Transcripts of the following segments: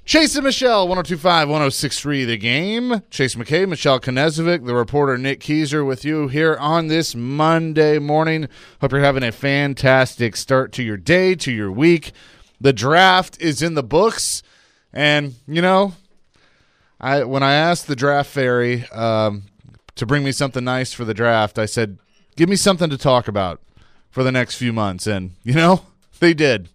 Chase and Michelle, 102.5, 106.3 The Game. Chase McKay, Michelle Knezovic, the reporter Nick Keyser with you here on this Monday morning. Hope you're having a fantastic start to your day, to your week. The draft is in the books, and, you know, when I asked the draft fairy to bring me something nice for the draft, I said, give me something to talk about for the next few months, and, you know, they did.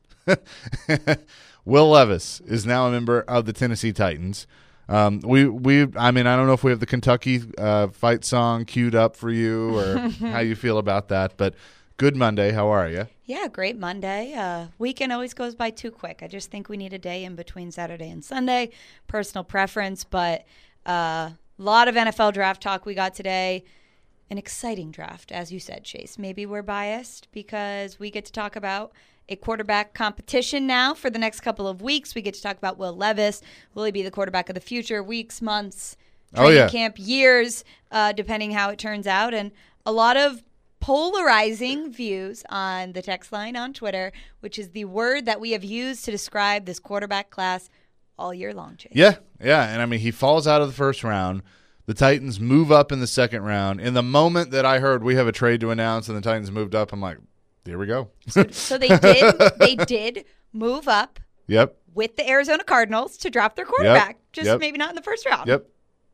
Will Levis is now a member of the Tennessee Titans. I don't know if we have the Kentucky fight song queued up for you or how you feel about that, but good Monday. How are you? Yeah, great Monday. Weekend always goes by too quick. I just think we need a day in between Saturday and Sunday. Personal preference, but a lot of NFL draft talk we got today. An exciting draft, as you said, Chase. Maybe we're biased because we get to talk about a quarterback competition now for the next couple of weeks. We get to talk about Will Levis. Will he be the quarterback of the future? Weeks, months, training camp, years, depending how it turns out. And a lot of polarizing views on the text line on Twitter, which is the word that we have used to describe this quarterback class all year long, Chase. Yeah. And, I mean, he falls out of the first round. The Titans move up in the second round. In the moment that I heard we have a trade to announce and the Titans moved up, I'm like, here we go. So they did move up. Yep. With the Arizona Cardinals to draft their quarterback, maybe not in the first round. Yep.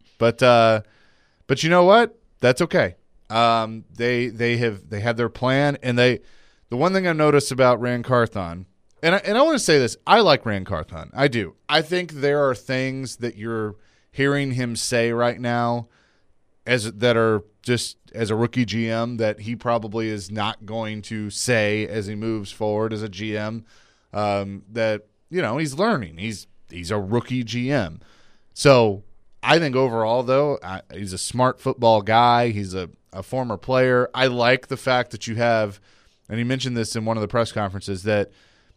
But you know what? That's okay. They have their plan, and the one thing I noticed about Ran Carthon, and I want to say this, I like Ran Carthon. I do. I think there are things that you're hearing him say right now that are just as a rookie GM that he probably is not going to say as he moves forward as a GM, that, you know, he's learning. He's a rookie GM. So I think overall, though, he's a smart football guy. He's a former player. I like the fact that you have, and he mentioned this in one of the press conferences, that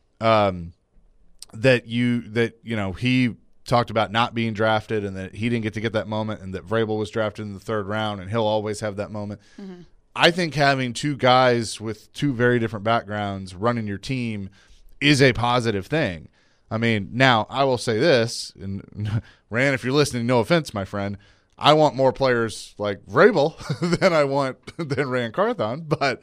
he talked about not being drafted and that he didn't get to get that moment and that Vrabel was drafted in the third round and he'll always have that moment. Mm-hmm. I think having two guys with two very different backgrounds running your team is a positive thing. I mean, now I will say this, and Ran, if you're listening, no offense, my friend, I want more players like Vrabel than Ran Carthon, but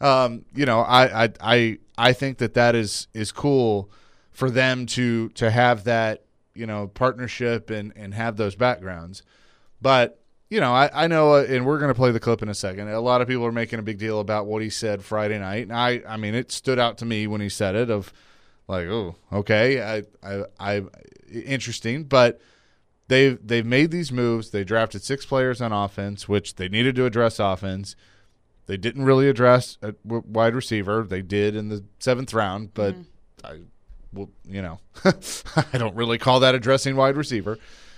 I think that is cool for them to have that, you know, partnership and have those backgrounds. But, you know, I know, and we're going to play the clip in a second. A lot of people are making a big deal about what he said Friday night. And I mean, it stood out to me when he said it of like, oh, okay, I interesting. But they've made these moves. They drafted 6 players on offense, which they needed to address offense. They didn't really address a wide receiver. They did in the 7th round, but well, you know, I don't really call that addressing wide receiver.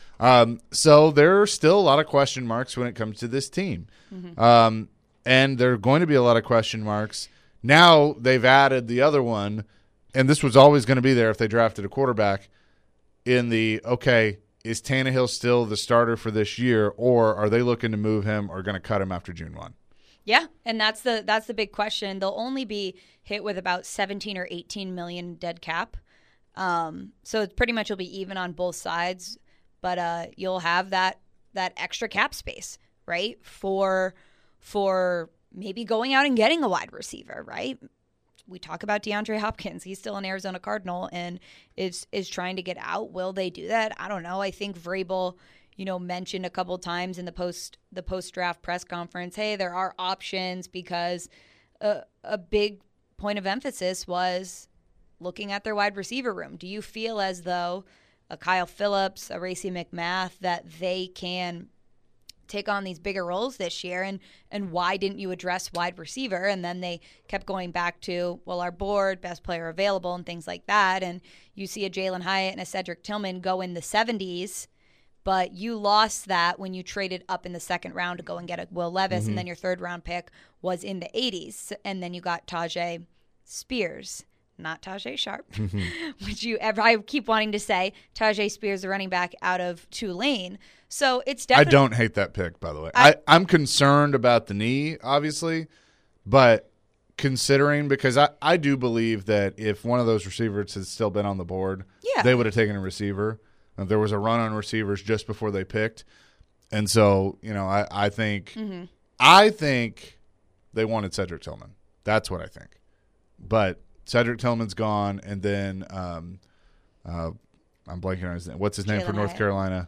So there are still a lot of question marks when it comes to this team. Mm-hmm. And there are going to be a lot of question marks. Now they've added the other one, and this was always going to be there if they drafted a quarterback in the, okay, is Tannehill still the starter for this year, or are they looking to move him or going to cut him after June 1? Yeah, and that's the big question. They'll only be hit with about 17 or 18 million dead cap. So it's pretty much will be even on both sides, but you'll have that extra cap space, right? For maybe going out and getting a wide receiver, right? We talk about DeAndre Hopkins. He's still an Arizona Cardinal and is trying to get out. Will they do that? I don't know. I think Vrabel, you know, mentioned a couple times in the post-draft press conference, hey, there are options, because a big point of emphasis was looking at their wide receiver room. Do you feel as though a Kyle Phillips, a Racey McMath, that they can take on these bigger roles this year, and why didn't you address wide receiver? And then they kept going back to, well, our board, best player available, and things like that. And you see a Jalen Hyatt and a Cedric Tillman go in the 70s, but you lost that when you traded up in the second round to go and get a Will Levis, mm-hmm. and then your third round pick was in the 80s, and then you got Tyjae Spears. Not Tajae Sharpe, which I keep wanting to say. Tyjae Spears, the running back out of Tulane. So it's definitely. I don't hate that pick, by the way. I'm concerned about the knee, obviously, but considering, because I do believe that if one of those receivers had still been on the board, they would have taken a receiver. There was a run on receivers just before they picked. And so, I think they wanted Cedric Tillman. That's what I think. But Cedric Tillman's gone, and then I'm blanking on his name. What's his name for North Carolina?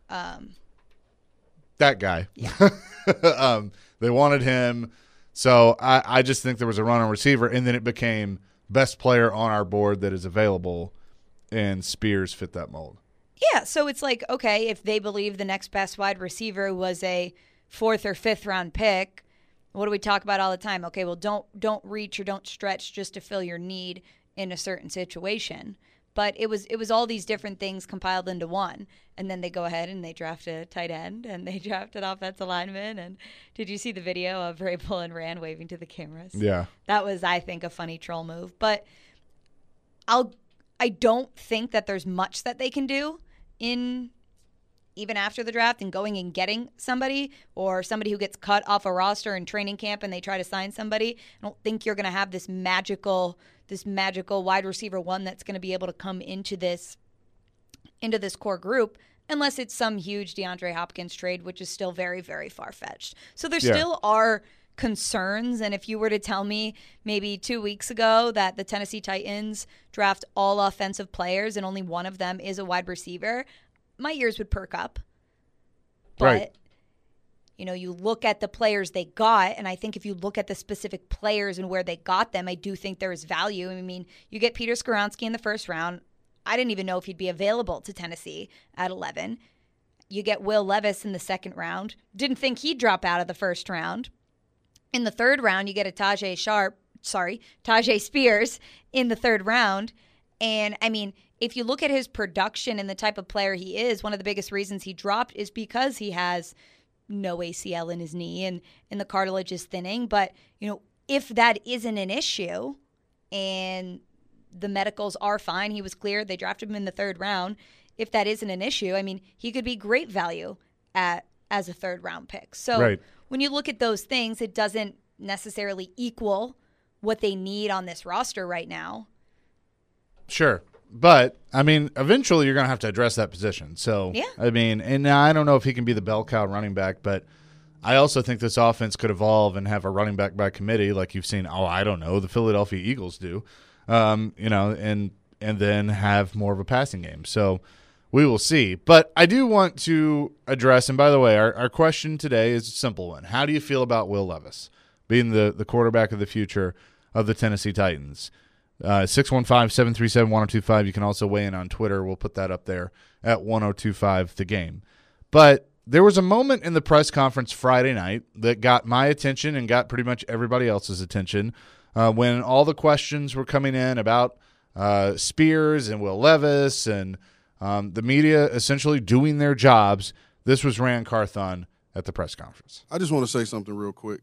That guy. Yeah. They wanted him. So I just think there was a run on receiver, and then it became best player on our board that is available, and Spears fit that mold. Yeah, so it's like, okay, if they believe the next best wide receiver was a 4th or 5th round pick, what do we talk about all the time? Okay, well, don't reach or don't stretch just to fill your need in a certain situation. But it was all these different things compiled into one. And then they go ahead and they draft a tight end and they draft an offensive lineman. And did you see the video of Ray Pullen Rand waving to the cameras? Yeah. That was, I think, a funny troll move. But I don't think that there's much that they can do even after the draft and going and getting somebody or somebody who gets cut off a roster in training camp and they try to sign somebody. I don't think you're going to have this magical wide receiver one that's going to be able to come into this core group unless it's some huge DeAndre Hopkins trade, which is still very, very far-fetched. So there still are concerns. And if you were to tell me maybe 2 weeks ago that the Tennessee Titans draft all offensive players and only one of them is a wide receiver, my ears would perk up. But, right. You look at the players they got, and I think if you look at the specific players and where they got them, I do think there is value. I mean, you get Peter Skoronski in the first round. I didn't even know if he'd be available to Tennessee at 11. You get Will Levis in the second round. Didn't think he'd drop out of the first round. In the third round, you get a Tajay Spears in the third round. And, I mean, if you look at his production and the type of player he is, one of the biggest reasons he dropped is because he has no ACL in his knee and the cartilage is thinning. But, if that isn't an issue and the medicals are fine, he was cleared, they drafted him in the third round. If that isn't an issue, I mean, he could be great value as a third-round pick. So when you look at those things, it doesn't necessarily equal what they need on this roster right now. Sure. But, I mean, eventually you're going to have to address that position. So, yeah. I mean, and now I don't know if he can be the bell cow running back, but I also think this offense could evolve and have a running back by committee like you've seen, the Philadelphia Eagles do, and then have more of a passing game. So we will see. But I do want to address, and by the way, our question today is a simple one. How do you feel about Will Levis being the quarterback of the future of the Tennessee Titans? 615-737-1025. You can also weigh in on Twitter. We'll put that up there at 1025 The Game. But there was a moment in the press conference Friday night that got my attention and got pretty much everybody else's attention when all the questions were coming in about Spears and Will Levis and the media essentially doing their jobs. This was Rand Carthon at the press conference. I just want to say something real quick.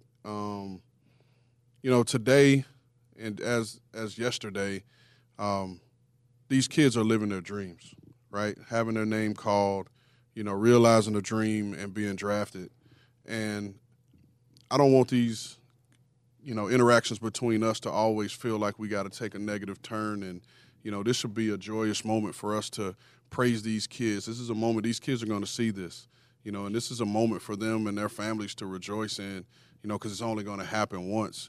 Today and as yesterday, these kids are living their dreams, right? Having their name called, realizing a dream and being drafted. And I don't want these, interactions between us to always feel like we got to take a negative turn. And, this should be a joyous moment for us to praise these kids. This is a moment these kids are going to see this, and this is a moment for them and their families to rejoice in, because it's only going to happen once,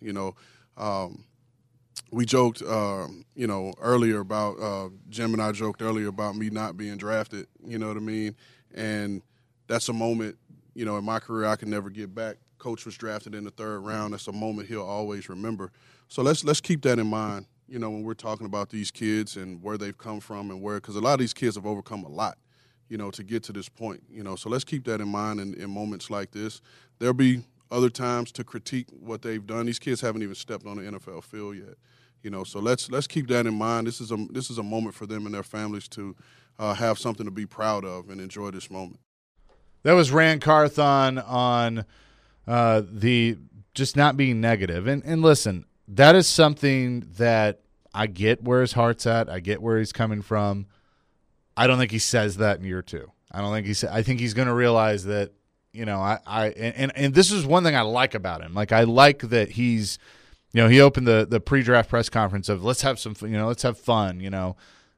We joked, earlier about Jim and I joked earlier about me not being drafted. You know what I mean? And that's a moment, in my career I can never get back. Coach was drafted in the third round. That's a moment he'll always remember. So let's keep that in mind, when we're talking about these kids and where they've come from and because a lot of these kids have overcome a lot, to get to this point. So let's keep that in mind in moments like this. There'll be other times to critique what they've done. These kids haven't even stepped on the NFL field yet. So let's keep that in mind. This is a moment for them and their families to have something to be proud of and enjoy this moment. That was Rand Carthon on the just not being negative. And listen, that is something that I get where his heart's at. I get where he's coming from. I don't think he says that in year two. I think he's going to realize that, and this is one thing I like about him. Like, I like that he's, he opened the pre-draft press conference of let's have some, let's have fun,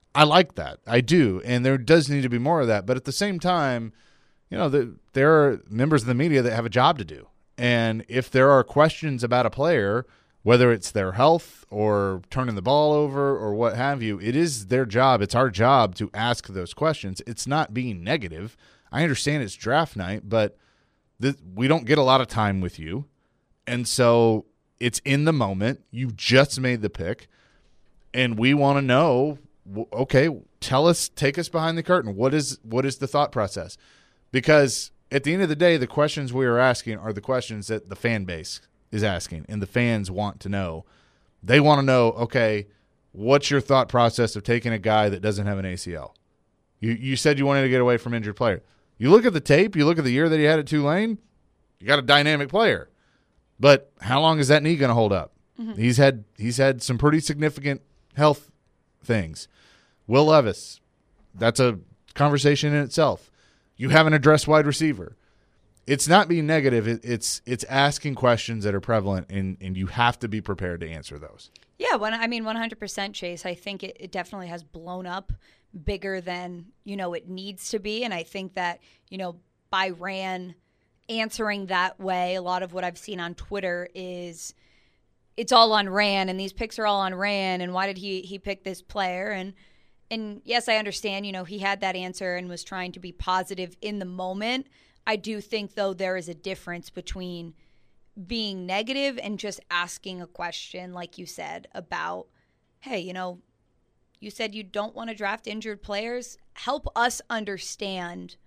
I like that. I do. And there does need to be more of that. But at the same time, there are members of the media that have a job to do. And if there are questions about a player, whether it's their health or turning the ball over or what have you, it is their job. It's our job to ask those questions. It's not being negative. I understand it's draft night, but we don't get a lot of time with you. And so it's in the moment. You just made the pick. And we want to know, okay, take us behind the curtain. What is the thought process? Because at the end of the day, the questions we are asking are the questions that the fan base is asking, and the fans want to know. They want to know, okay, what's your thought process of taking a guy that doesn't have an ACL? You said you wanted to get away from injured player. You look at the tape, you look at the year that he had at Tulane, you got a dynamic player. But how long is that knee going to hold up? Mm-hmm. He's had some pretty significant health things. Will Levis, that's a conversation in itself. You haven't addressed wide receiver. It's not being negative. It's asking questions that are prevalent, and you have to be prepared to answer those. Yeah, 100%, Chase. I think it definitely has blown up bigger than, it needs to be. And I think that, by Ran answering that way, a lot of what I've seen on Twitter is it's all on Ran, and these picks are all on Ran, and why did he pick this player? And yes, I understand, he had that answer and was trying to be positive in the moment. I do think, though, there is a difference between being negative and just asking a question, like you said, about, hey, you said you don't want to draft injured players. Help us understand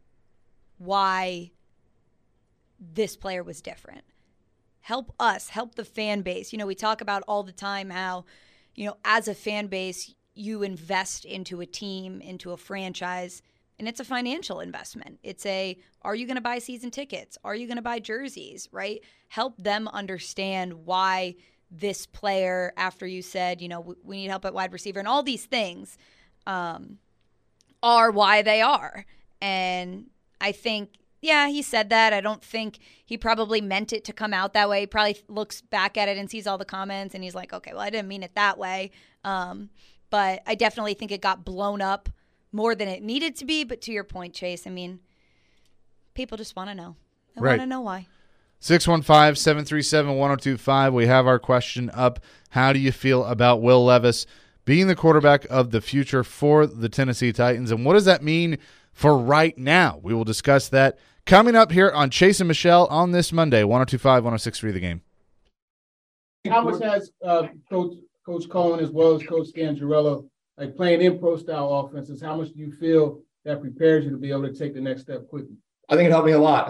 why this player was different. Help us, help the fan base. We talk about all the time how, as a fan base, you invest into a team, into a franchise, and it's a financial investment. Are you going to buy season tickets? Are you going to buy jerseys, right? Help them understand why this player, after you said, we need help at wide receiver, and all these things are why they are. And I think, yeah, he said that. I don't think he probably meant it to come out that way. He probably looks back at it and sees all the comments, and he's like, okay, well, I didn't mean it that way. But I definitely think it got blown up more than it needed to be. But to your point, Chase, people just want to know. They want to know why. 615-737-1025. We have our question up. How do you feel about Will Levis being the quarterback of the future for the Tennessee Titans? And what does that mean for right now? We will discuss that coming up here on Chase and Michelle on this Monday, 102.5, 106.3 The Game. How much has Coach Cohen as well as Coach Scangarello, playing in pro-style offenses, how much do you feel that prepares you to be able to take the next step quickly? I think it helped me a lot.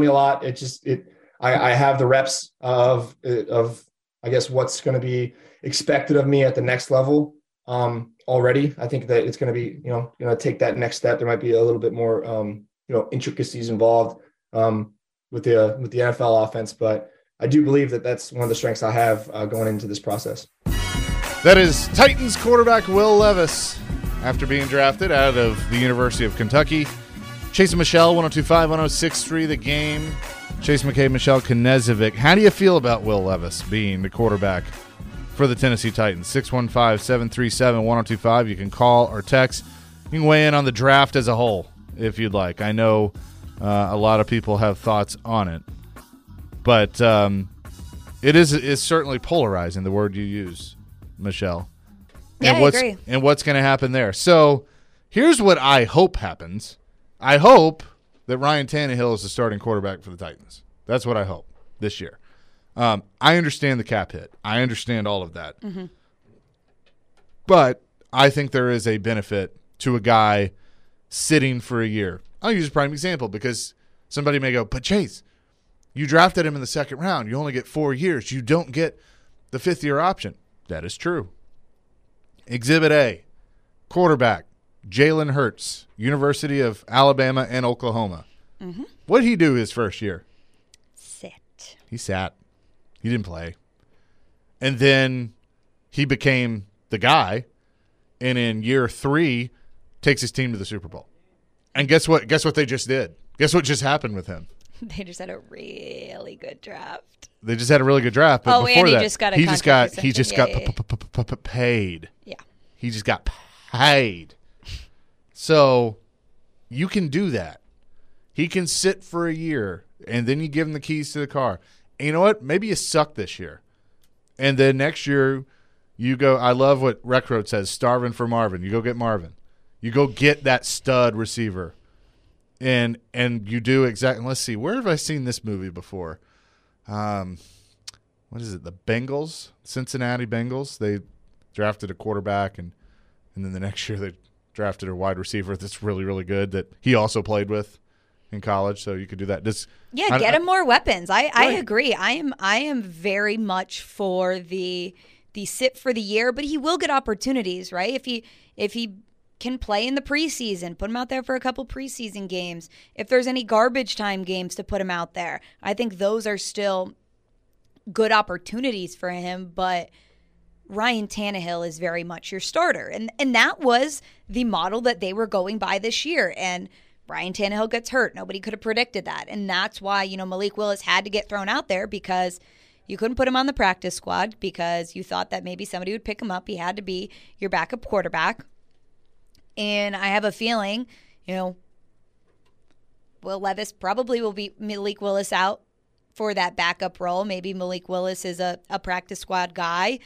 I have the reps of I guess what's going to be expected of me at the next level already. I think that it's going to be, take that next step. There might be a little bit more, intricacies involved with the NFL offense, but I do believe that that's one of the strengths I have going into this process. That is Titans quarterback Will Levis after being drafted out of the University of Kentucky. Chase and Michelle, 102.5, 106.3 The Game. Chase McCabe, Michelle Knezovic. How do you feel about Will Levis being the quarterback for the Tennessee Titans? 615-737-1025. You can call or text. You can weigh in on the draft as a whole if you'd like. I know a lot of people have thoughts on it, but it's certainly polarizing, the word you use, Michelle. Yeah, I agree. And what's going to happen there? So here's what I hope happens. I hope that Ryan Tannehill is the starting quarterback for the Titans. That's what I hope this year. I understand the cap hit. I understand all of that. Mm-hmm. But I think there is a benefit to a guy sitting for a year. I'll use a prime example because somebody may go, but Chase, you drafted him in the second round. You only get 4 years. You don't get the fifth-year option. That is true. Exhibit A, quarterback, Jalen Hurts, University of Alabama and Oklahoma. Mm-hmm. What did he do his first year? Sit. He sat. He didn't play. And then he became the guy, and in year 3 takes his team to the Super Bowl. And guess what? Guess what they just did? Guess what just happened with him? They just had a really good draft. They just had a really good draft. But before and he that, just got he just got paid. Yeah. He just got paid. So you can do that. He can sit for a year, and then you give him the keys to the car. And you know what? Maybe you suck this year. And then next year you go, I love what Rec Road says, starving for Marvin. You go get Marvin. You go get that stud receiver. And you do exactly. Let's see, where have I seen this movie before? What is it? The Bengals, Cincinnati Bengals. They drafted a quarterback, and then the next year they drafted a wide receiver that's really, really good that he also played with in college. So you could do that. Get him more weapons. I agree. I am very much for the sit for the year, but he will get opportunities, right? If he can play in the preseason, put him out there for a couple preseason games. If there's any garbage time games to put him out there, I think those are still good opportunities for him. But Ryan Tannehill is very much your starter. And that was the model that they were going by this year. And Ryan Tannehill gets hurt. Nobody could have predicted that. And that's why, Malik Willis had to get thrown out there, because you couldn't put him on the practice squad because you thought that maybe somebody would pick him up. He had to be your backup quarterback. And I have a feeling, Will Levis probably will be Malik Willis out for that backup role. Maybe Malik Willis is a practice squad guy.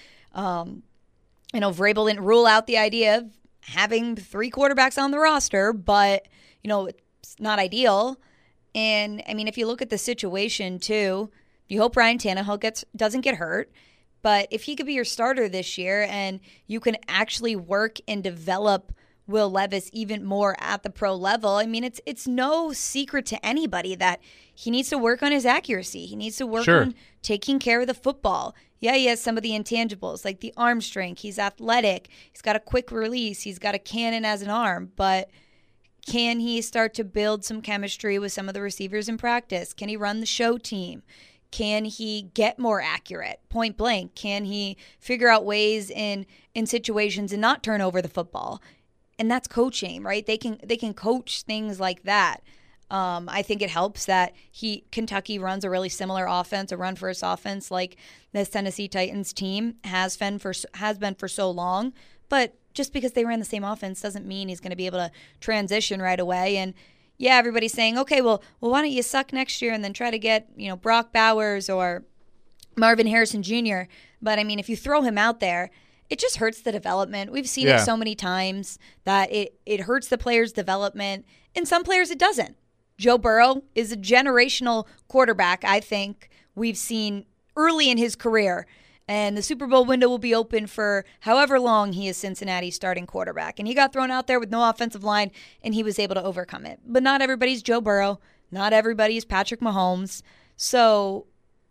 Vrabel didn't rule out the idea of having 3 quarterbacks on the roster, but, it's not ideal. And, if you look at the situation, too, you hope Ryan Tannehill doesn't get hurt. But if he could be your starter this year and you can actually work and develop Will Levis even more at the pro level, it's no secret to anybody that he needs to work on his accuracy. He needs to work on taking care of the football. Yeah, he has some of the intangibles, like the arm strength. He's athletic. He's got a quick release. He's got a cannon as an arm. But can he start to build some chemistry with some of the receivers in practice? Can he run the show team? Can he get more accurate, point blank? Can he figure out ways in situations and not turn over the football? And that's coaching, right? They can coach things like that. I think it helps that Kentucky runs a really similar offense, a run-first offense, like this Tennessee Titans team has been for so long. But just because they ran the same offense doesn't mean he's going to be able to transition right away. And yeah, everybody's saying, okay, well, why don't you suck next year and then try to get Brock Bowers or Marvin Harrison Jr. But if you throw him out there, it just hurts the development. We've seen it so many times that it hurts the player's development. And some players it doesn't. Joe Burrow is a generational quarterback, I think, we've seen early in his career. And the Super Bowl window will be open for however long he is Cincinnati's starting quarterback. And he got thrown out there with no offensive line, and he was able to overcome it. But not everybody's Joe Burrow. Not everybody's Patrick Mahomes. So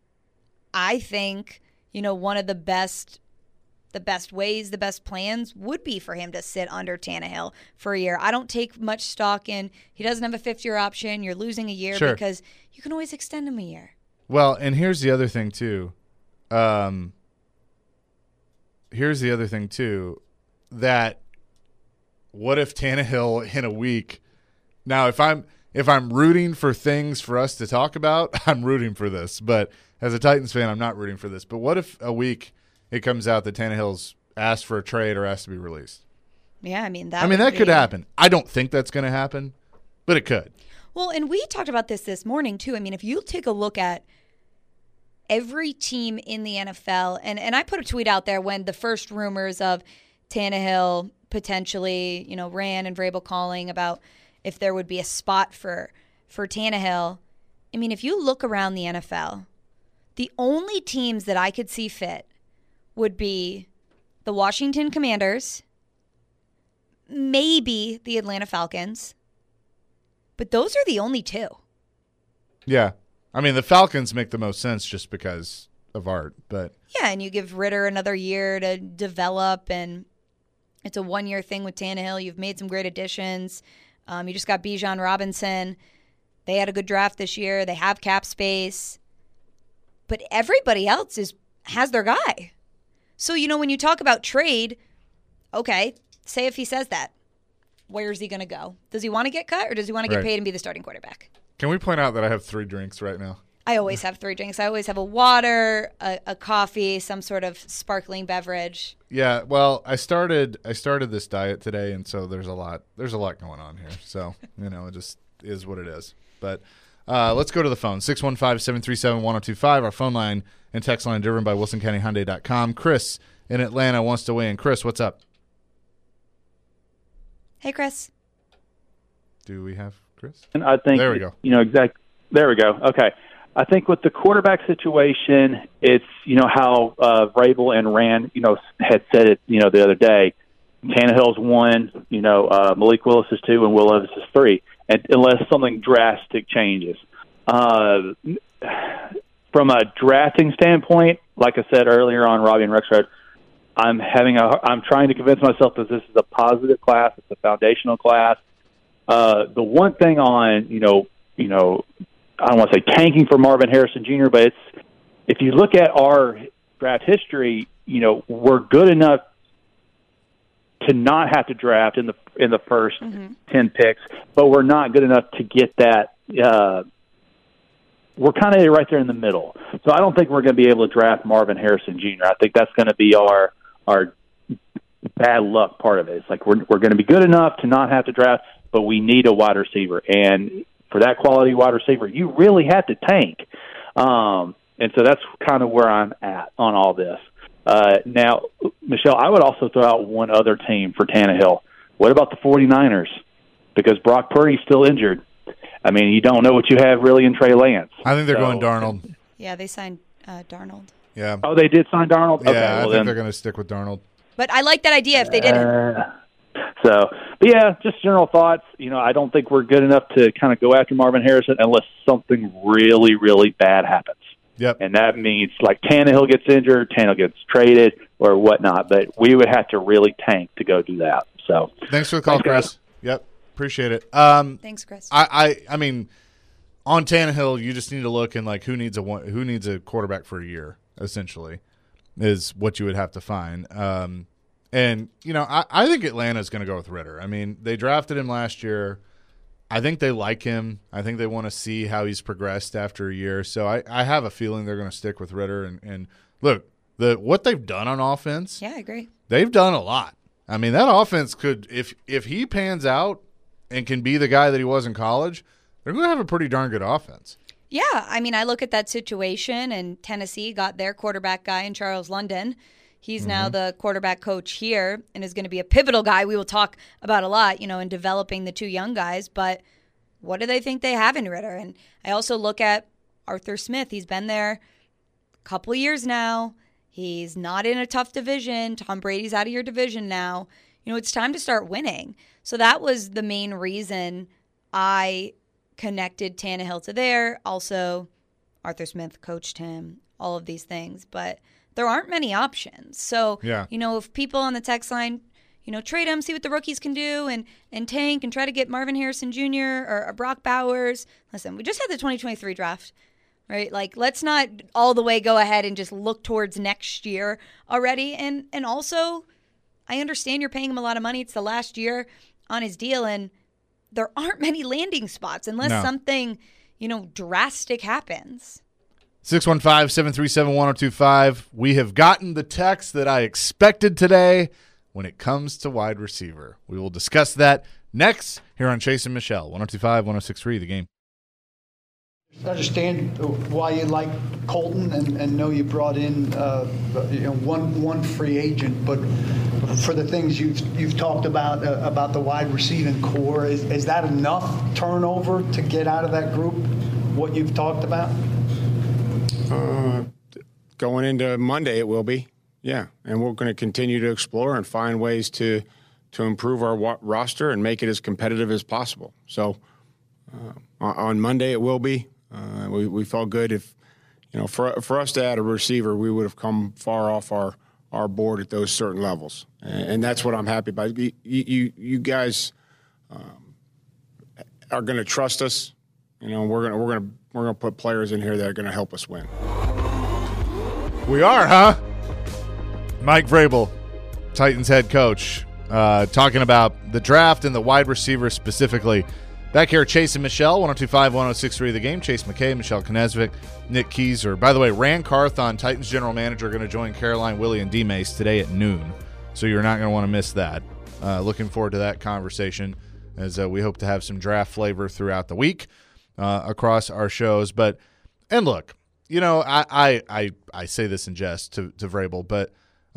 I think, one of the best ways, the best plans would be for him to sit under Tannehill for a year. I don't take much stock in he doesn't have a 5th-year option. You're losing a year because you can always extend him a year. Well, and here's the other thing too. That what if Tannehill in a week? Now, if I'm rooting for things for us to talk about, I'm rooting for this. But as a Titans fan, I'm not rooting for this. But what if a week it comes out that Tannehill's asked for a trade or asked to be released? Yeah, that could happen. I don't think that's going to happen, but it could. Well, and we talked about this morning, too. If you take a look at every team in the NFL, and I put a tweet out there when the first rumors of Tannehill potentially, Ran and Vrabel calling about if there would be a spot for Tannehill. If you look around the NFL, the only teams that I could see fit would be the Washington Commanders, maybe the Atlanta Falcons, but those are the only 2. Yeah. The Falcons make the most sense just because of art, but yeah, and you give Ritter another year to develop, and it's a 1-year thing with Tannehill. You've made some great additions. You just got Bijan Robinson. They had a good draft this year. They have cap space, but everybody else has their guy. So, when you talk about trade, okay, say if he says that, where is he going to go? Does he want to get cut, or does he want to get paid and be the starting quarterback? Can we point out that I have 3 drinks right now? I always have 3 drinks. I always have a water, a coffee, some sort of sparkling beverage. Yeah, well, I started this diet today, and so there's a lot going on here. So, it just is what it is. But let's go to the phone. 615-737-1025, our phone line and text line driven by WilsonCountyHyundai.com. Chris in Atlanta wants to weigh in. Chris, what's up? Hey, Chris. Do we have Chris? And I think there we go. There we go. Okay. I think with the quarterback situation, it's how Vrabel and Rand had said it the other day. Tannehill's 1, Malik Willis is 2, and Will Levis is 3. And unless something drastic changes, from a drafting standpoint, like I said earlier on Robbie and Rexrod, I'm trying to convince myself that this is a positive class. It's a foundational class. The one thing on I don't want to say tanking for Marvin Harrison Jr., but if you look at our draft history, we're good enough to not have to draft in the first 10 picks, but we're not good enough to get that. We're kind of right there in the middle. So I don't think we're going to be able to draft Marvin Harrison Jr. I think that's going to be our bad luck part of it. It's like we're going to be good enough to not have to draft, but we need a wide receiver. And for that quality wide receiver, you really have to tank. And so that's kind of where I'm at on all this. Now, Michelle, I would also throw out one other team for Tannehill. What about the 49ers? Because Brock Purdy's still injured. I mean, you don't know what you have really in Trey Lance. I think they're going Darnold. Yeah, they signed Darnold. Yeah. Oh, they did sign Darnold? Yeah, okay, I think they're going to stick with Darnold. But I like that idea if they didn't. But yeah, just general thoughts. I don't think we're good enough to kind of go after Marvin Harrison unless something really, really bad happens. Yep. And that means like Tannehill gets injured, Tannehill gets traded or whatnot. But we would have to really tank to go do that. So thanks for the call, Chris. Yep, appreciate it. Thanks, Chris. I mean, on Tannehill, you just need to look and like who needs a quarterback for a year. Essentially, is what you would have to find. And, I think Atlanta's going to go with Ritter. I mean, they drafted him last year. I think they like him. I think they want to see how he's progressed after a year. So I have a feeling they're going to stick with Ritter. And look, what they've done on offense. Yeah, I agree. They've done a lot. I mean, that offense could, if he pans out and can be the guy that he was in college, they're going to have a pretty darn good offense. Yeah, I mean, I look at that situation, and Tennessee got their quarterback guy in Charles London. He's now the quarterback coach here and is going to be a pivotal guy we will talk about a lot, in developing the 2 young guys. But what do they think they have in Ritter? And I also look at Arthur Smith. He's been there a couple years now. He's not in a tough division. Tom Brady's out of your division now. It's time to start winning. So that was the main reason I connected Tannehill to there. Also, Arthur Smith coached him, all of these things. But there aren't many options. So, yeah. If people on the text line, trade him, see what the rookies can do and tank and try to get Marvin Harrison Jr. or Brock Bowers. Listen, we just had the 2023 draft, right? Like, let's not all the way go ahead and just look towards next year already. And also, I understand you're paying him a lot of money. It's the last year on his deal, and there aren't many landing spots unless something, drastic happens. 615-737-1025. We have gotten the text that I expected today when it comes to wide receiver. We will discuss that next here on Chase and Michelle, 102.5, 106.3, The Game. I understand why you like Colton and know you brought in one free agent, but for the things you've talked about the wide receiving core, is that enough turnover to get out of that group, what you've talked about? Going into Monday, it will be, yeah. And we're going to continue to explore and find ways to improve our roster and make it as competitive as possible. So on Monday, it will be. We felt good if, for us to add a receiver, we would have come far off our board at those certain levels, and that's what I'm happy about. You guys are going to trust us. We're going to put players in here that are going to help us win. We are, huh? Mike Vrabel, Titans head coach, talking about the draft and the wide receiver specifically. Back here, Chase and Michelle, 102.5, 106.3 The Game. Chase McKay, Michelle Knesvik, Nick Keyser. By the way, Rand Carthon, Titans general manager, going to join Caroline, Willie, and D-Mace today at noon. So you're not going to want to miss that. Looking forward to that conversation as we hope to have some draft flavor throughout the week across our shows. And look, you know, I say this in jest to Vrabel, but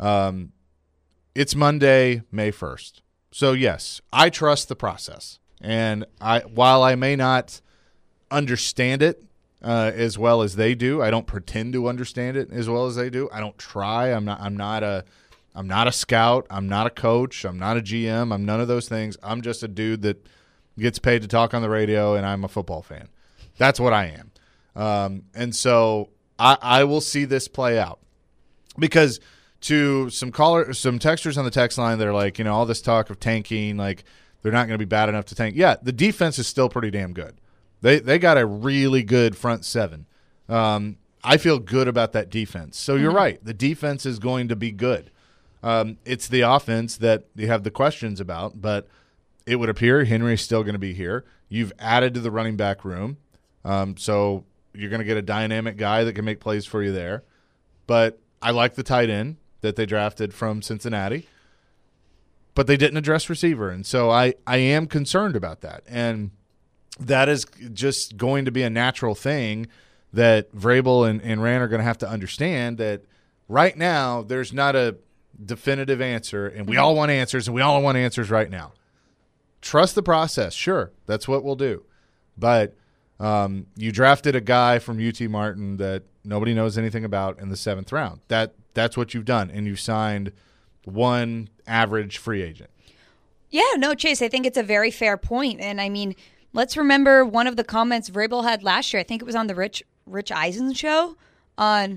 it's Monday, May 1st. So, yes, I trust the process. And while I may not understand it as well as they do, I don't pretend to understand it as well as they do. I don't try. I'm not a scout. I'm not a coach. I'm not a GM. I'm none of those things. I'm just a dude that gets paid to talk on the radio, and I'm a football fan. That's what I am. And so I will see this play out because to some texters on the text line that are like, you know, all this talk of tanking, like they're not going to be bad enough to tank. Yeah, the defense is still pretty damn good. They got a really good front seven. I feel good about that defense. So you're right. The defense is going to be good. It's the offense that you have the questions about, but it would appear Henry's still going to be here. You've added to the running back room, so you're going to get a dynamic guy that can make plays for you there. But I like the tight end that they drafted from Cincinnati, but they didn't address receiver, and so I am concerned about that. And that is just going to be a natural thing that Vrabel and Rand are going to have to understand that right now there's not a definitive answer, and we all want answers, and we all want answers right now. Trust the process. Sure, that's what we'll do. But you drafted a guy from UT Martin that nobody knows anything about in the 7th round. That's what you've done, and you signed one average free agent. Yeah, no, Chase, I think it's a very fair point. And, I mean, let's remember one of the comments Vrabel had last year. I think it was on the Rich Eisen show on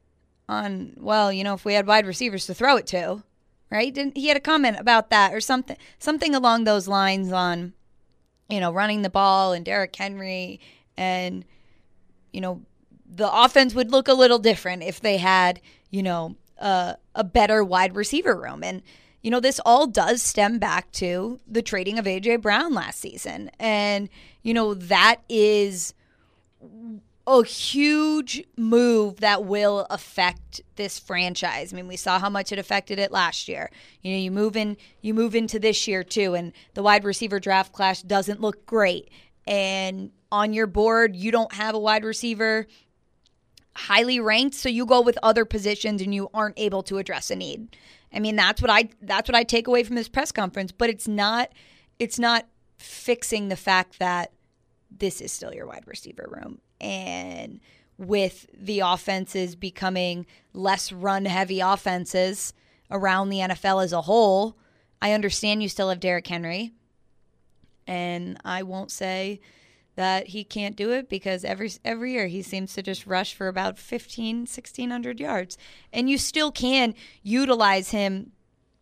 well, you know, if we had wide receivers to throw it to, right? He had a comment about that or something along those lines on, you know, running the ball and Derrick Henry, and, you know, the offense would look a little different if they had, you know, a better wide receiver room. And, you know, this all does stem back to the trading of A.J. Brown last season. And, you know, that is a huge move that will affect this franchise. I mean, we saw how much it affected it last year. You know, you move into this year too, and the wide receiver draft class doesn't look great. And on your board, you don't have a wide receiver highly ranked, so you go with other positions and you aren't able to address a need. I mean, that's what I take away from this press conference, but it's not fixing the fact that this is still your wide receiver room. And with the offenses becoming less run-heavy offenses around the NFL as a whole, I understand you still have Derrick Henry, and I won't say that he can't do it because every year he seems to just rush for about 1,600 yards. And you still can utilize him,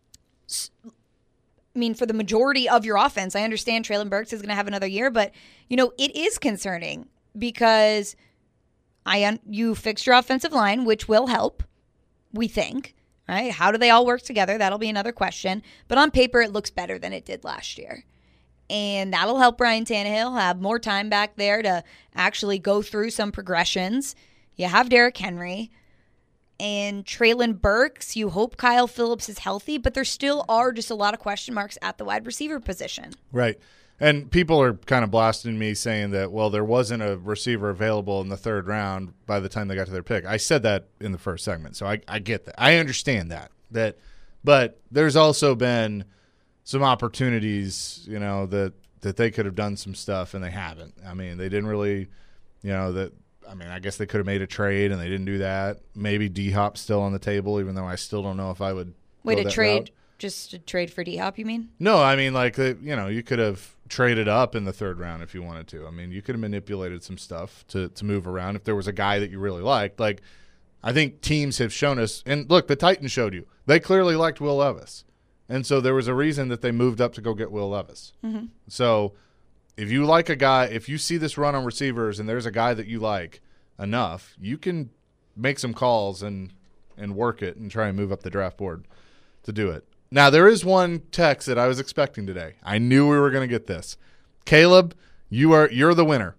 I mean, for the majority of your offense. I understand Treylon Burks is going to have another year, but, you know, it is concerning because you fixed your offensive line, which will help, we think. Right? How do they all work together? That'll be another question. But on paper, it looks better than it did last year. And that'll help Ryan Tannehill have more time back there to actually go through some progressions. You have Derrick Henry and Treylon Burks. You hope Kyle Phillips is healthy, but there still are just a lot of question marks at the wide receiver position. Right. And people are kind of blasting me saying that, well, there wasn't a receiver available in the 3rd round by the time they got to their pick. I said that in the first segment, so I get that. I understand that. But there's also been some opportunities, you know, that they could have done some stuff and they haven't. I mean, they didn't really, you know, I guess they could have made a trade and they didn't do that. Maybe D-Hop's still on the table, even though I still don't know if I would Wait, a trade route. Just a trade for D-Hop, you mean? No, I mean, like, you know, you could have traded up in the 3rd round if you wanted to. I mean, you could have manipulated some stuff to move around if there was a guy that you really liked. Like, I think teams have shown us, and look, the Titans showed you. They clearly liked Will Levis. And so there was a reason that they moved up to go get Will Levis. Mm-hmm. So if you like a guy, if you see this run on receivers and there's a guy that you like enough, you can make some calls and work it and try and move up the draft board to do it. Now, there is one text that I was expecting today. I knew we were going to get this. Caleb, You're the winner.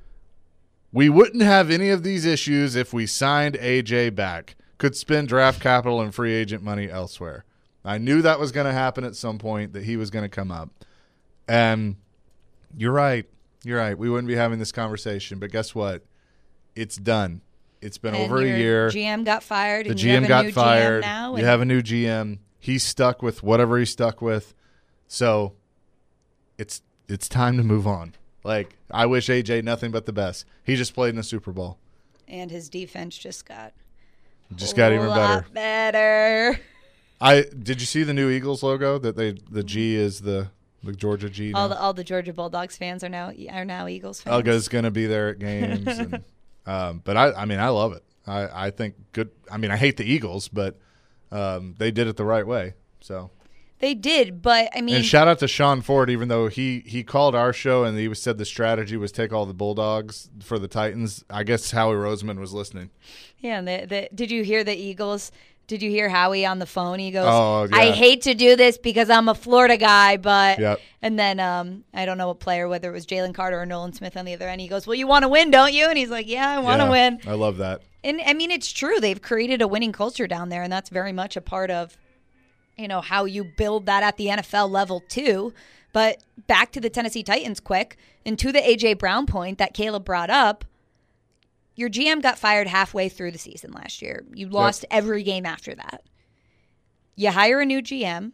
We wouldn't have any of these issues if we signed AJ back. Could spend draft capital and free agent money elsewhere. I knew that was going to happen at some point, that he was going to come up. And you're right. You're right. We wouldn't be having this conversation. But guess what? It's done. It's been over a year. GM got fired. The GM got fired. Now, you have a new GM. He's stuck with whatever he's stuck with. So it's time to move on. Like, I wish AJ nothing but the best. He just played in the Super Bowl. And his defense just got even better. Did you see the new Eagles logo? That the G is the Georgia G. All the Georgia Bulldogs fans are now Eagles fans. Elga's going to be there at games. And, but I love it. I think good. I mean, I hate the Eagles, but they did it the right way. So they did, but I mean, and shout out to Sean Ford, even though he called our show and he said the strategy was take all the Bulldogs for the Titans. I guess Howie Roseman was listening. Yeah, and did you hear the Eagles? Did you hear Howie on the phone? He goes, "Oh, yeah. I hate to do this because I'm a Florida guy, but..." Yep. And then I don't know what player, whether it was Jalen Carter or Nolan Smith on the other end. He goes, "Well, you want to win, don't you?" And he's like, "Yeah, I want to win." I love that. And I mean, it's true. They've created a winning culture down there, and that's very much a part of, how you build that at the NFL level too. But back to the Tennessee Titans quick, and to the A.J. Brown point that Caleb brought up, your GM got fired halfway through the season last year. You lost every game after that. You hire a new GM.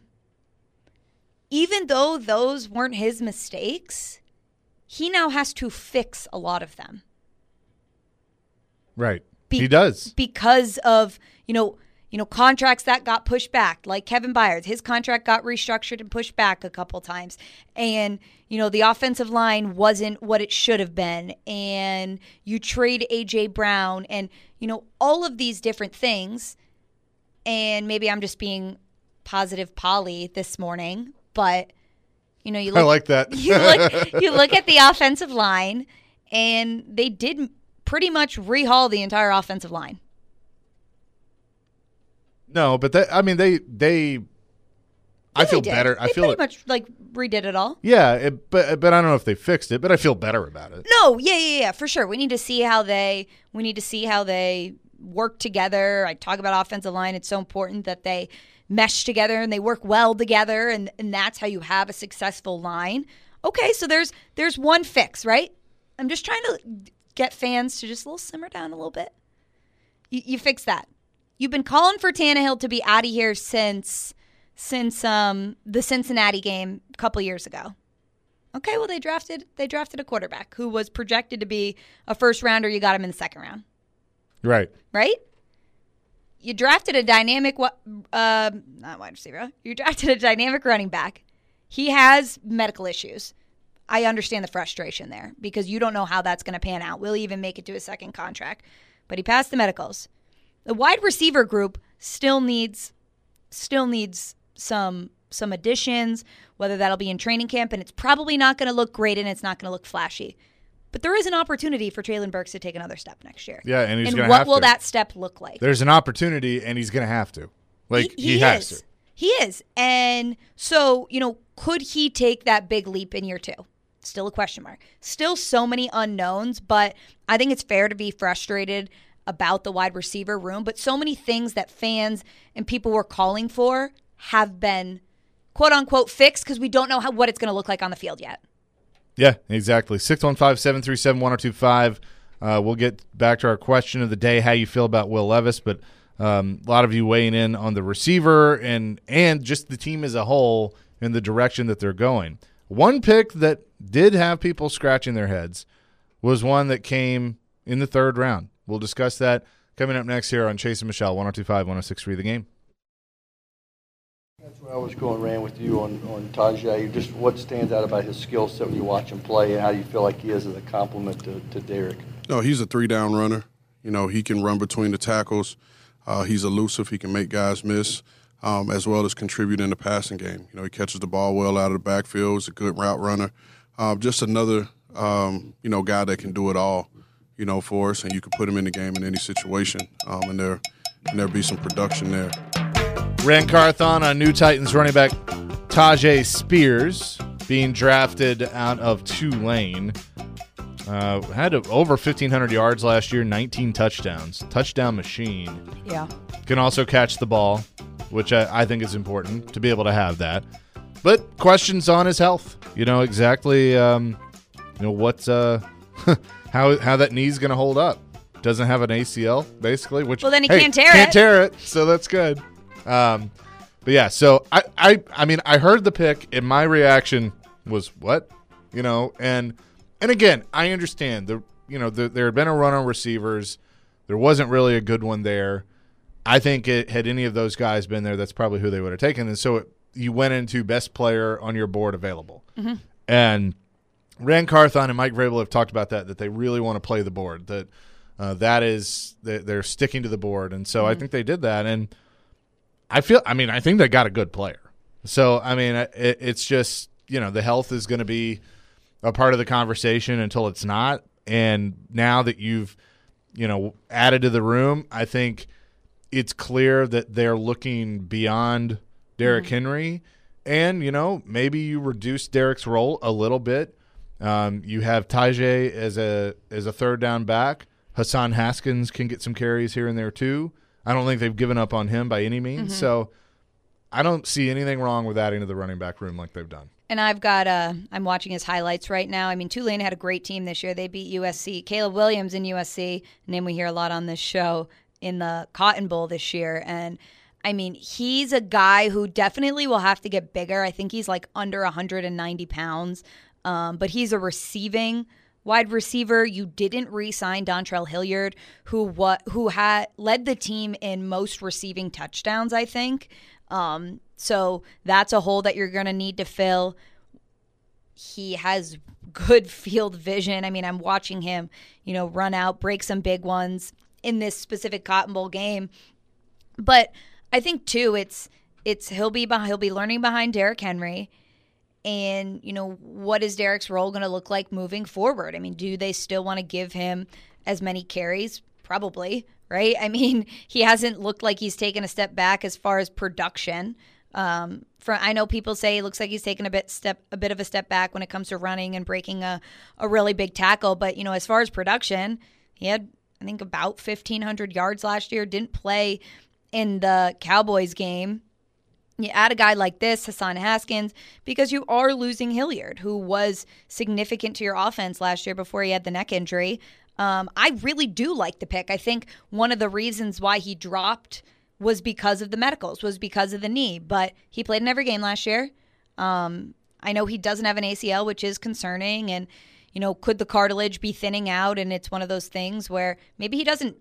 Even though those weren't his mistakes, he now has to fix a lot of them. Right. He does. Because of, contracts that got pushed back, like Kevin Byard. His contract got restructured and pushed back a couple times. And, the offensive line wasn't what it should have been. And you trade A.J. Brown and, all of these different things. And maybe I'm just being positive Polly this morning, but, you look, I like that. you look at the offensive line, and they did pretty much rehaul the entire offensive line. No, but they I feel better. They pretty much redid it all. Yeah, but I don't know if they fixed it, but I feel better about it. No, yeah, for sure. We need to see how they work together. I talk about offensive line. It's so important that they mesh together and they work well together, and that's how you have a successful line. Okay, so there's one fix, right? I'm just trying to get fans to just simmer down a little bit. You fix that. You've been calling for Tannehill to be out of here since the Cincinnati game a couple years ago. Okay, well, they drafted a quarterback who was projected to be a first rounder. You got him in the second round. Right? You drafted a dynamic not wide receiver. You drafted a dynamic running back. He has medical issues. I understand the frustration there because you don't know how that's going to pan out. Will he even make it to his second contract? But he passed the medicals. The wide receiver group still needs some additions, whether that'll be in training camp, and it's probably not going to look great and it's not going to look flashy. But there is an opportunity for Treylon Burks to take another step next year. Yeah, and he's going to have to. And what will that step look like? There's an opportunity, and he's going to have to. He has to. He is. And so, could he take that big leap in year 2? Still a question mark. Still so many unknowns, but I think it's fair to be frustrated about the wide receiver room. But so many things that fans and people were calling for have been, quote-unquote, fixed because we don't know what it's going to look like on the field yet. Yeah, exactly. 615-737-1025. We'll get back to our question of the day, how you feel about Will Levis, but a lot of you weighing in on the receiver and just the team as a whole in the direction that they're going. One pick that did have people scratching their heads was one that came in the 3rd round. We'll discuss that coming up next here on Chase and Michelle, 102.5, 106.3 The Game. That's where I was going, Rand, with you on Tajay. Just what stands out about his skill set when you watch him play, and how do you feel like he is as a complement to Derek? No, he's a 3-down runner. He can run between the tackles. He's elusive. He can make guys miss, as well as contribute in the passing game. He catches the ball well out of the backfield. He's a good route runner. Just another, guy that can do it all, for us, and you can put him in the game in any situation, and there'll be some production there. Rand Carthon on new Titans running back Tajay Spears being drafted out of Tulane. Had over 1,500 yards last year, 19 touchdowns. Touchdown machine. Yeah. Can also catch the ball, which I think is important to be able to have that. But questions on his health. Exactly what's how that knee's going to hold up. Doesn't have an ACL, basically. Which, well, then he can't tear it. Can't tear it, so that's good. But yeah, so I mean, I heard the pick, and my reaction was, what? And again, I understand. There had been a run on receivers. There wasn't really a good one there. I think had any of those guys been there, that's probably who they would have taken. And so you went into best player on your board available. Mm-hmm. And Rand Carthon and Mike Vrabel have talked about that they really want to play the board, that they're sticking to the board. And so I think they did that. And I think they got a good player. So, I mean, it's just, the health is going to be a part of the conversation until it's not. And now that you've, added to the room, I think it's clear that they're looking beyond Derrick Henry. And, maybe you reduce Derrick's role a little bit. You have Tajay as a third down back. Hassan Haskins can get some carries here and there too. I don't think they've given up on him by any means. So I don't see anything wrong with adding to the running back room like they've done. And I've got I'm watching his highlights right now. I mean, Tulane had a great team this year. They beat USC. Caleb Williams in USC, a name we hear a lot on this show, in the Cotton Bowl this year. And I mean, he's a guy who definitely will have to get bigger. I think he's like under 190 pounds. But he's a receiving wide receiver. You didn't re-sign Dontrell Hilliard, who had led the team in most receiving touchdowns, I think. So that's a hole that you're going to need to fill. He has good field vision. I mean, I'm watching him, run out, break some big ones in this specific Cotton Bowl game. But I think too, he'll be learning behind Derrick Henry. And, what is Derrick's role going to look like moving forward? I mean, do they still want to give him as many carries? Probably, right? I mean, he hasn't looked like he's taken a step back as far as production. I know people say it looks like he's taken a bit of a step back when it comes to running and breaking a really big tackle. But, as far as production, he had, I think, about 1,500 yards last year, didn't play in the Cowboys game. You add a guy like this, Hassan Haskins, because you are losing Hilliard, who was significant to your offense last year before he had the neck injury. I really do like the pick. I think one of the reasons why he dropped was because of the medicals, was because of the knee. But he played in every game last year. I know he doesn't have an ACL, which is concerning. And, could the cartilage be thinning out? And it's one of those things where maybe he doesn't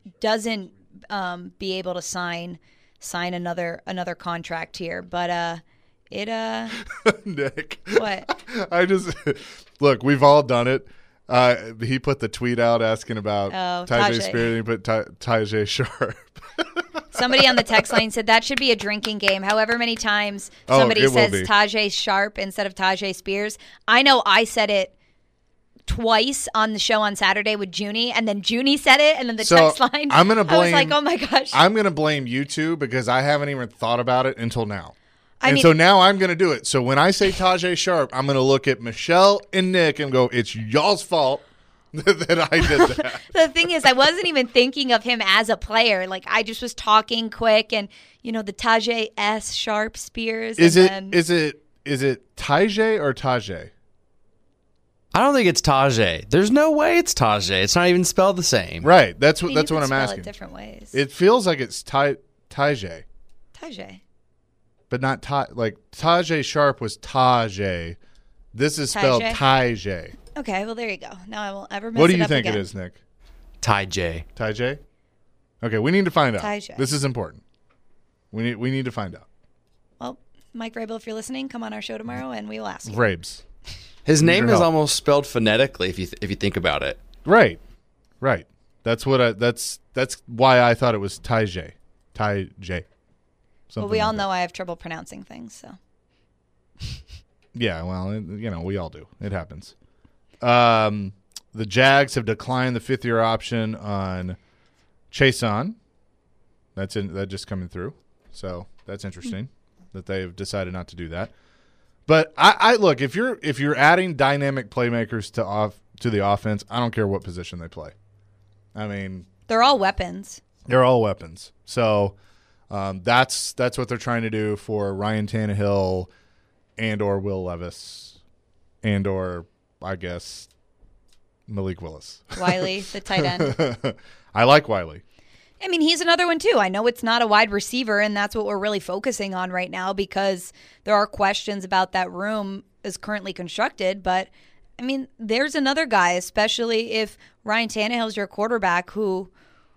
be able to sign another contract here, but Nick, what? I just look, we've all done it. He put the tweet out asking about Tajay Spears, and he put Tajay Sharp. Somebody on the text line said that should be a drinking game. However many times somebody says Tajay Sharp instead of Tajay Spears. I know I said it twice on the show on Saturday with Junie, and then Junie said it, and then the text line. I was like, oh my gosh. I'm going to blame you two because I haven't even thought about it until now. So now I'm going to do it. So when I say Tajay Sharp, I'm going to look at Michelle and Nick and go, it's y'all's fault that I did that. The thing is, I wasn't even thinking of him as a player. Like, I just was talking quick, and, the Tajay S. Sharp Spears. Is it Tajay or Tajay? I don't think it's Tajay. There's no way it's Tajay. It's not even spelled the same. Right. That's what I'm asking. It different ways. It feels like it's Tajay. Tajay. But not Tajay Sharp was Tajay. This is spelled Tajay. Okay, well there you go. Now I won't ever mess it up. What do you think it is, Nick? Tajay. Tajay? Okay, we need to find out. Tajay. This is important. We need to find out. Well, Mike Vrabel, if you're listening, come on our show tomorrow and we will ask you. Vrabes. His name is almost spelled phonetically if you think about it. Right. That's why I thought it was Tajay. Well, we all know I have trouble pronouncing things, so. Yeah, well, we all do. It happens. The Jags have declined the fifth-year option on Chason. That just coming through. So that's interesting that they've decided not to do that. But I look, if you're adding dynamic playmakers to the offense. I don't care what position they play. I mean, They're all weapons. they're all weapons. So that's what they're trying to do for Ryan Tannehill and or Will Levis and or, I guess, Malik Willis. Wiley, the tight end. I like Wiley. I mean, he's another one, too. I know it's not a wide receiver, and that's what we're really focusing on right now because there are questions about that room as currently constructed. But, I mean, there's another guy, especially if Ryan Tannehill's your quarterback who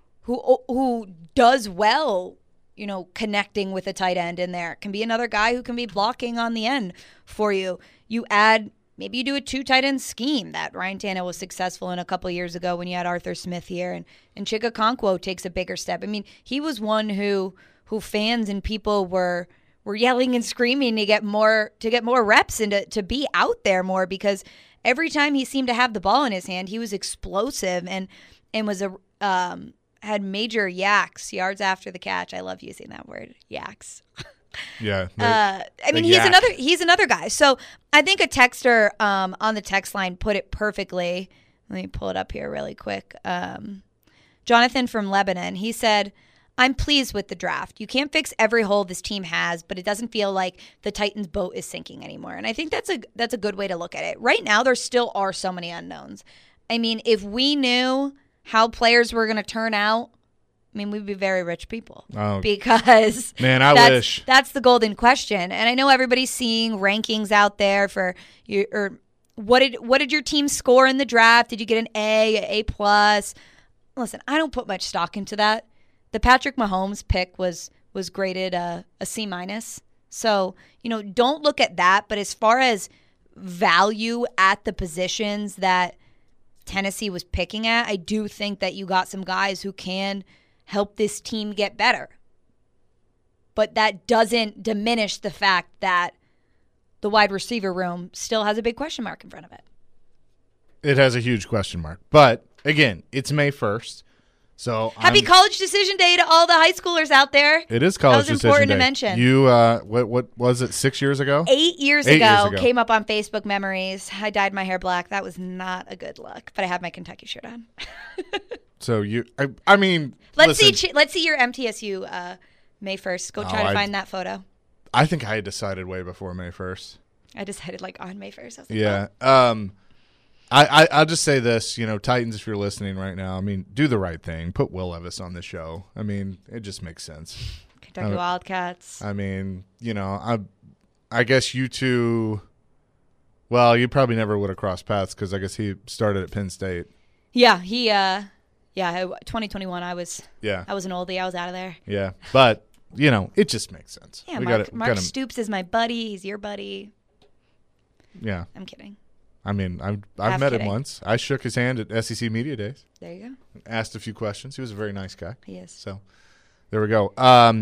does well, connecting with a tight end in there. Can be another guy who can be blocking on the end for you. Maybe you do a 2 tight end scheme that Ryan Tannehill was successful in a couple years ago when you had Arthur Smith here, and Chika Okonkwo takes a bigger step. I mean, he was one who fans and people were yelling and screaming to get more reps and to be out there more because every time he seemed to have the ball in his hand, he was explosive and was had major yaks, yards after the catch. I love using that word, yaks. Yeah. I mean, he's another guy. So I think a texter on the text line put it perfectly. Let me pull it up here really quick. Jonathan from Lebanon, he said, I'm pleased with the draft. You can't fix every hole this team has, but it doesn't feel like the Titans' boat is sinking anymore. And I think that's a good way to look at it. Right now, there still are so many unknowns. I mean, if we knew how players were going to turn out, I mean, we'd be very rich people because man, I wish that's the golden question. And I know everybody's seeing rankings out there for you. Or what did your team score in the draft? Did you get an A plus? Listen, I don't put much stock into that. The Patrick Mahomes pick was graded a C minus. So don't look at that. But as far as value at the positions that Tennessee was picking at, I do think that you got some guys who can help this team get better. But that doesn't diminish the fact that the wide receiver room still has a big question mark in front of it. It has a huge question mark. But, again, it's May 1st. So Happy College Decision Day to all the high schoolers out there. It is College Decision Day. That was important to mention. You, what was it, 6 years ago? 8 years ago, came up on Facebook memories. I dyed my hair black. That was not a good look, but I had my Kentucky shirt on. So I mean, let's see your MTSU May 1st. Go try to find that photo. I think I had decided way before May 1st. I decided on May 1st. I was like, yeah. oh. I'll just say this, Titans, if you're listening right now, I mean, do the right thing. Put Will Levis on the show. I mean, it just makes sense. Kentucky Wildcats. I mean, I guess you two, well, you probably never would have crossed paths because I guess he started at Penn State. Yeah, 2021, I was an oldie. I was out of there. Yeah, but, it just makes sense. Yeah, Mark Stoops is my buddy. He's your buddy. Yeah. I'm kidding. I mean, I've met him once. I shook his hand at SEC Media Days. There you go. Asked a few questions. He was a very nice guy. He is. So, there we go.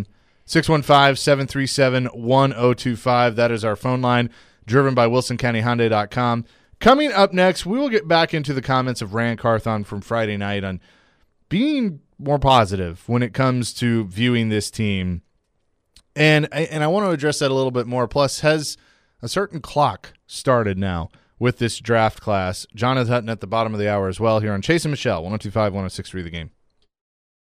615-737-1025. That is our phone line, driven by WilsonCountyHyundai.com. Coming up next, we will get back into the comments of Rand Carthon from Friday night on being more positive when it comes to viewing this team. And I want to address that a little bit more. Plus, has a certain clock started now with this draft class? Jonathan Hutton at the bottom of the hour as well here on Chase and Michelle, 102.5, 106.3 The Game.